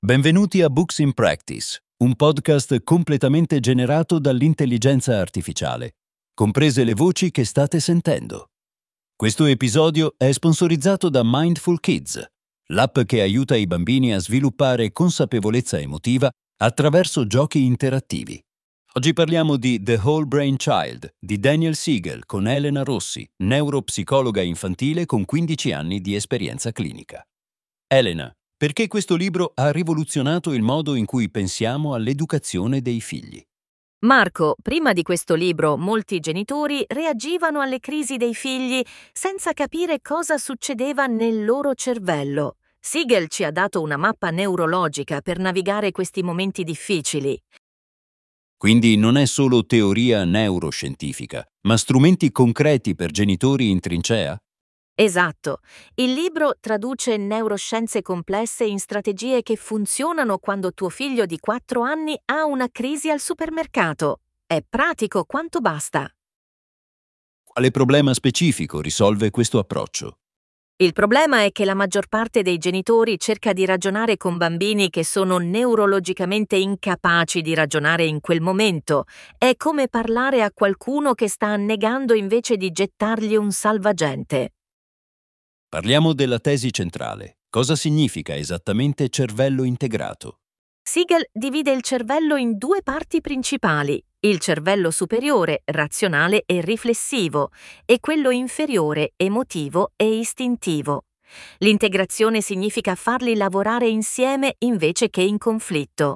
Benvenuti a Books in Practice, un podcast completamente generato dall'intelligenza artificiale, comprese le voci che state sentendo. Questo episodio è sponsorizzato da Mindful Kids, l'app che aiuta i bambini a sviluppare consapevolezza emotiva attraverso giochi interattivi. Oggi parliamo di The Whole Brain Child di Daniel Siegel con Elena Rossi, neuropsicologa infantile con 15 anni di esperienza clinica. Elena, perché questo libro ha rivoluzionato il modo in cui pensiamo all'educazione dei figli? Marco, prima di questo libro molti genitori reagivano alle crisi dei figli senza capire cosa succedeva nel loro cervello. Siegel ci ha dato una mappa neurologica per navigare questi momenti difficili. Quindi non è solo teoria neuroscientifica, ma strumenti concreti per genitori in trincea? Esatto, il libro traduce neuroscienze complesse in strategie che funzionano quando tuo figlio di 4 anni ha una crisi al supermercato. È pratico quanto basta. Quale problema specifico risolve questo approccio? Il problema è che la maggior parte dei genitori cerca di ragionare con bambini che sono neurologicamente incapaci di ragionare in quel momento. È come parlare a qualcuno che sta annegando invece di gettargli un salvagente. Parliamo della tesi centrale. Cosa significa esattamente cervello integrato? Siegel divide il cervello in due parti principali: il cervello superiore, razionale e riflessivo, e quello inferiore, emotivo e istintivo. L'integrazione significa farli lavorare insieme invece che in conflitto.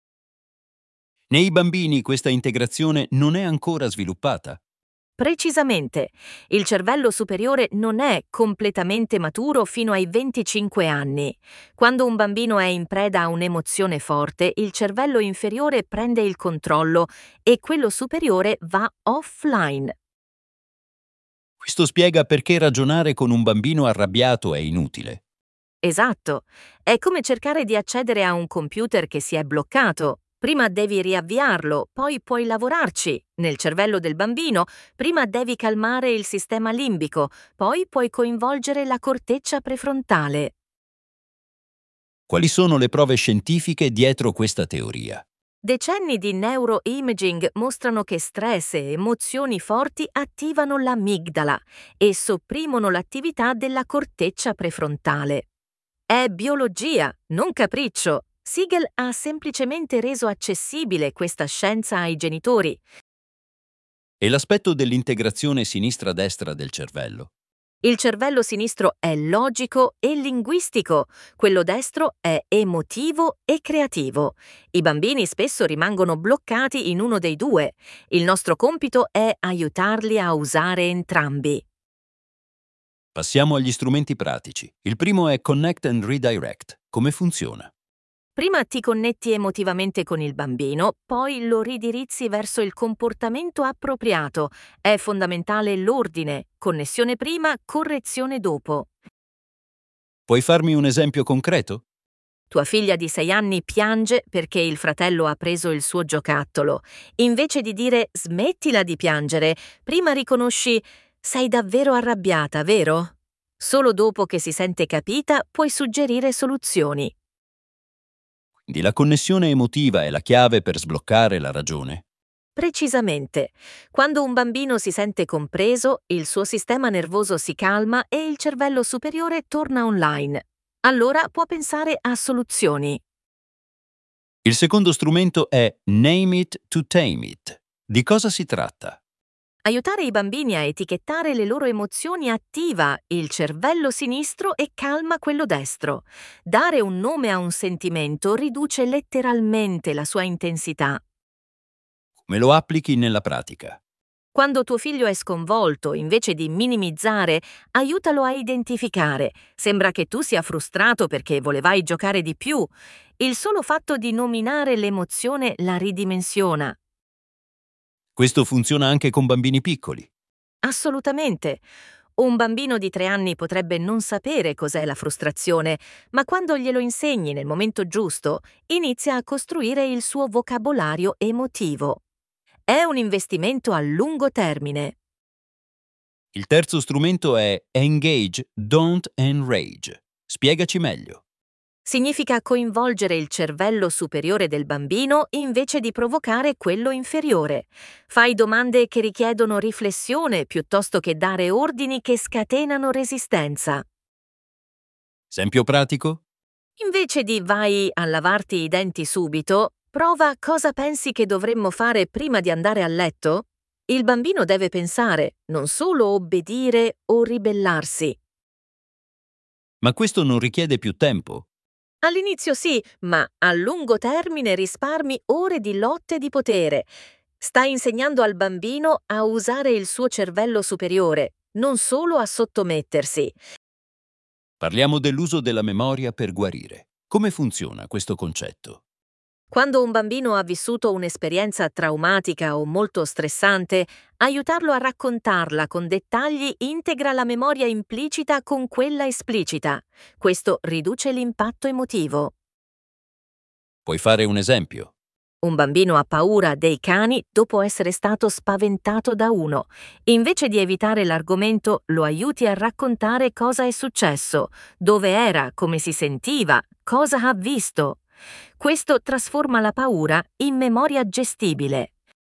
Nei bambini questa integrazione non è ancora sviluppata. Precisamente, il cervello superiore non è completamente maturo fino ai 25 anni. Quando un bambino è in preda a un'emozione forte, il cervello inferiore prende il controllo e quello superiore va offline. Questo spiega perché ragionare con un bambino arrabbiato è inutile. Esatto, è come cercare di accedere a un computer che si è bloccato. Prima devi riavviarlo, poi puoi lavorarci. Nel cervello del bambino, prima devi calmare il sistema limbico, poi puoi coinvolgere la corteccia prefrontale. Quali sono le prove scientifiche dietro questa teoria? Decenni di neuroimaging mostrano che stress e emozioni forti attivano l'amigdala e sopprimono l'attività della corteccia prefrontale. È biologia, non capriccio. Siegel ha semplicemente reso accessibile questa scienza ai genitori. E l'aspetto dell'integrazione sinistra-destra del cervello? Il cervello sinistro è logico e linguistico, quello destro è emotivo e creativo. I bambini spesso rimangono bloccati in uno dei due. Il nostro compito è aiutarli a usare entrambi. Passiamo agli strumenti pratici. Il primo è Connect and Redirect. Come funziona? Prima ti connetti emotivamente con il bambino, poi lo ridirizzi verso il comportamento appropriato. È fondamentale l'ordine: connessione prima, correzione dopo. Puoi farmi un esempio concreto? Tua figlia di 6 anni piange perché il fratello ha preso il suo giocattolo. Invece di dire smettila di piangere, prima riconosci: sei davvero arrabbiata, vero? Solo dopo che si sente capita puoi suggerire soluzioni. Quindi la connessione emotiva è la chiave per sbloccare la ragione. Precisamente, quando un bambino si sente compreso, il suo sistema nervoso si calma e il cervello superiore torna online. Allora può pensare a soluzioni. Il secondo strumento è Name It to Tame It. Di cosa si tratta? Aiutare i bambini a etichettare le loro emozioni attiva il cervello sinistro e calma quello destro. Dare un nome a un sentimento riduce letteralmente la sua intensità. Come lo applichi nella pratica? Quando tuo figlio è sconvolto, invece di minimizzare, aiutalo a identificare. Sembra che tu sia frustrato perché volevai giocare di più. Il solo fatto di nominare l'emozione la ridimensiona. Questo funziona anche con bambini piccoli. Assolutamente. Un bambino di 3 anni potrebbe non sapere cos'è la frustrazione, ma quando glielo insegni nel momento giusto, inizia a costruire il suo vocabolario emotivo. È un investimento a lungo termine. Il terzo strumento è Engage, Don't Enrage. Spiegaci meglio. Significa coinvolgere il cervello superiore del bambino invece di provocare quello inferiore. Fai domande che richiedono riflessione piuttosto che dare ordini che scatenano resistenza. Esempio pratico? Invece di vai a lavarti i denti subito, prova cosa pensi che dovremmo fare prima di andare a letto? Il bambino deve pensare, non solo obbedire o ribellarsi. Ma questo non richiede più tempo. All'inizio sì, ma a lungo termine risparmi ore di lotte di potere. Stai insegnando al bambino a usare il suo cervello superiore, non solo a sottomettersi. Parliamo dell'uso della memoria per guarire. Come funziona questo concetto? Quando un bambino ha vissuto un'esperienza traumatica o molto stressante, aiutarlo a raccontarla con dettagli integra la memoria implicita con quella esplicita. Questo riduce l'impatto emotivo. Puoi fare un esempio? Un bambino ha paura dei cani dopo essere stato spaventato da uno. Invece di evitare l'argomento, lo aiuti a raccontare cosa è successo, dove era, come si sentiva, cosa ha visto. Questo trasforma la paura in memoria gestibile.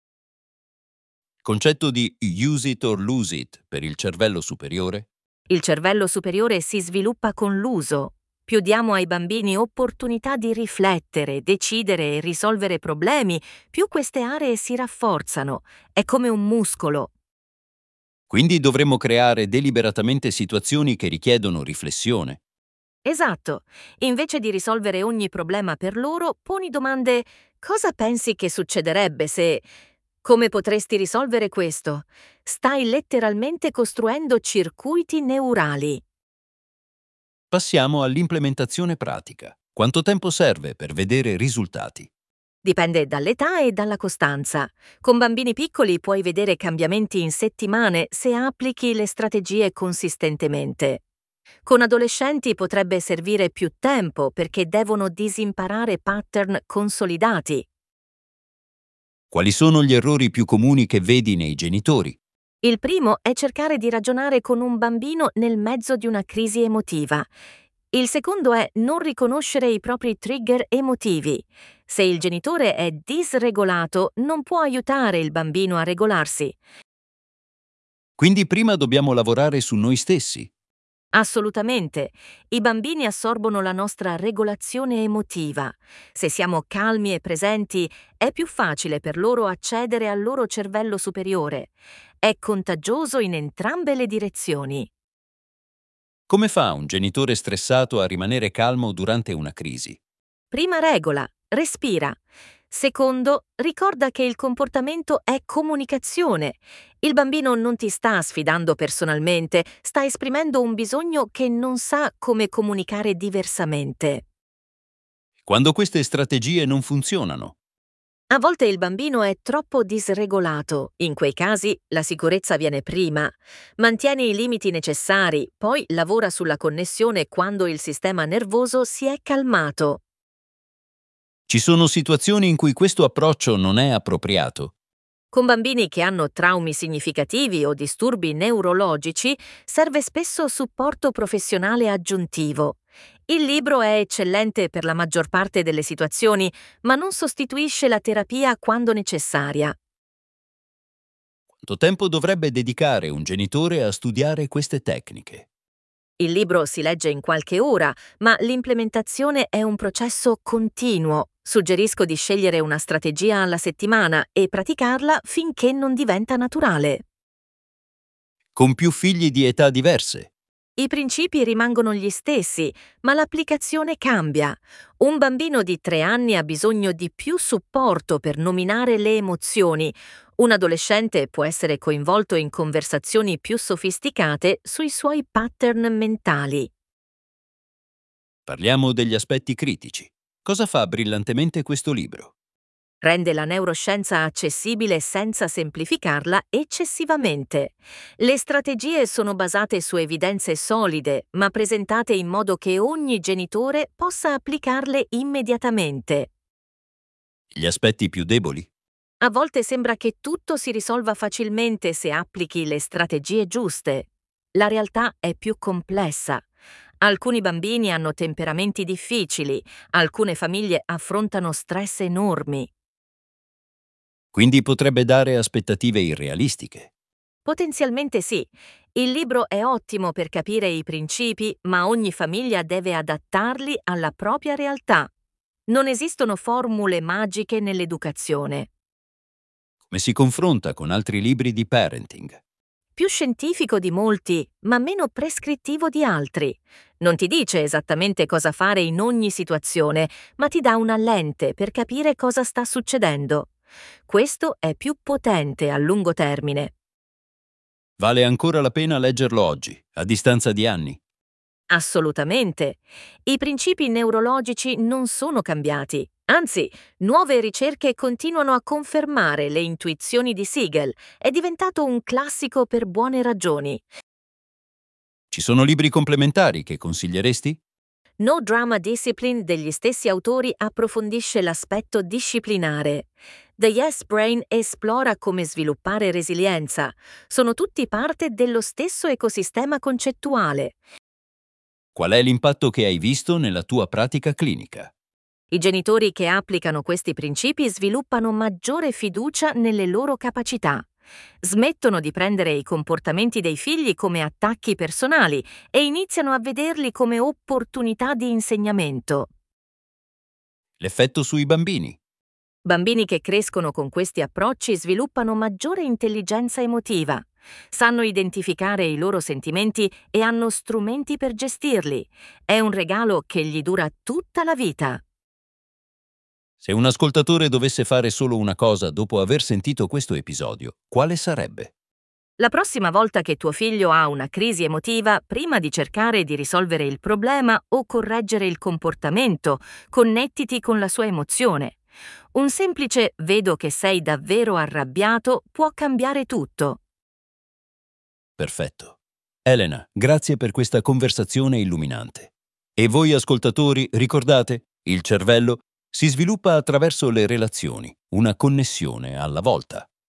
Concetto di use it or lose it per il cervello superiore? Il cervello superiore si sviluppa con l'uso. Più diamo ai bambini opportunità di riflettere, decidere e risolvere problemi, più queste aree si rafforzano. È come un muscolo. Quindi dovremmo creare deliberatamente situazioni che richiedono riflessione. Esatto. Invece di risolvere ogni problema per loro, poni domande: cosa pensi che succederebbe se... Come potresti risolvere questo? Stai letteralmente costruendo circuiti neurali. Passiamo all'implementazione pratica. Quanto tempo serve per vedere risultati? Dipende dall'età e dalla costanza. Con bambini piccoli puoi vedere cambiamenti in settimane se applichi le strategie consistentemente. Con adolescenti potrebbe servire più tempo perché devono disimparare pattern consolidati. Quali sono gli errori più comuni che vedi nei genitori? Il primo è cercare di ragionare con un bambino nel mezzo di una crisi emotiva. Il secondo è non riconoscere i propri trigger emotivi. Se il genitore è disregolato, non può aiutare il bambino a regolarsi. Quindi prima dobbiamo lavorare su noi stessi. Assolutamente. I bambini assorbono la nostra regolazione emotiva. Se siamo calmi e presenti, è più facile per loro accedere al loro cervello superiore. È contagioso in entrambe le direzioni. Come fa un genitore stressato a rimanere calmo durante una crisi? Prima regola, respira. Secondo, ricorda che il comportamento è comunicazione. Il bambino non ti sta sfidando personalmente, sta esprimendo un bisogno che non sa come comunicare diversamente. Quando queste strategie non funzionano, A volte il bambino è troppo disregolato. In quei casi la sicurezza viene prima. Mantieni i limiti necessari, poi lavora sulla connessione quando il sistema nervoso si è calmato. ci sono situazioni in cui questo approccio non è appropriato. Con bambini che hanno traumi significativi o disturbi neurologici serve spesso supporto professionale aggiuntivo. Il libro è eccellente per la maggior parte delle situazioni, ma non sostituisce la terapia quando necessaria. Quanto tempo dovrebbe dedicare un genitore a studiare queste tecniche? Il libro si legge in qualche ora, ma l'implementazione è un processo continuo. Suggerisco di scegliere una strategia alla settimana e praticarla finché non diventa naturale. Con più figli di età diverse. I principi rimangono gli stessi, ma l'applicazione cambia. Un bambino di 3 anni ha bisogno di più supporto per nominare le emozioni. Un adolescente può essere coinvolto in conversazioni più sofisticate sui suoi pattern mentali. Parliamo degli aspetti critici. Cosa fa brillantemente questo libro? Rende la neuroscienza accessibile senza semplificarla eccessivamente. Le strategie sono basate su evidenze solide, ma presentate in modo che ogni genitore possa applicarle immediatamente. Gli aspetti più deboli? A volte sembra che tutto si risolva facilmente se applichi le strategie giuste. La realtà è più complessa. Alcuni bambini hanno temperamenti difficili, alcune famiglie affrontano stress enormi. Quindi potrebbe dare aspettative irrealistiche. Potenzialmente sì. Il libro è ottimo per capire i principi, ma ogni famiglia deve adattarli alla propria realtà. Non esistono formule magiche nell'educazione. Come si confronta con altri libri di parenting? Più scientifico di molti, ma meno prescrittivo di altri. Non ti dice esattamente cosa fare in ogni situazione, ma ti dà una lente per capire cosa sta succedendo. Questo è più potente a lungo termine. Vale ancora la pena leggerlo oggi, a distanza di anni? Assolutamente. I principi neurologici non sono cambiati. Anzi, nuove ricerche continuano a confermare le intuizioni di Siegel. È diventato un classico per buone ragioni. Ci sono libri complementari che consiglieresti? No Drama Discipline degli stessi autori approfondisce l'aspetto disciplinare. The Yes Brain esplora come sviluppare resilienza. Sono tutti parte dello stesso ecosistema concettuale. Qual è l'impatto che hai visto nella tua pratica clinica? I genitori che applicano questi principi sviluppano maggiore fiducia nelle loro capacità. Smettono di prendere i comportamenti dei figli come attacchi personali e iniziano a vederli come opportunità di insegnamento. L'effetto sui bambini? Bambini che crescono con questi approcci sviluppano maggiore intelligenza emotiva. Sanno identificare i loro sentimenti e hanno strumenti per gestirli. È un regalo che gli dura tutta la vita. Se un ascoltatore dovesse fare solo una cosa dopo aver sentito questo episodio, quale sarebbe? La prossima volta che tuo figlio ha una crisi emotiva, prima di cercare di risolvere il problema o correggere il comportamento, connettiti con la sua emozione. Un semplice "vedo che sei davvero arrabbiato" può cambiare tutto. Perfetto. Elena, grazie per questa conversazione illuminante. E voi ascoltatori, ricordate, il cervello si sviluppa attraverso le relazioni, una connessione alla volta.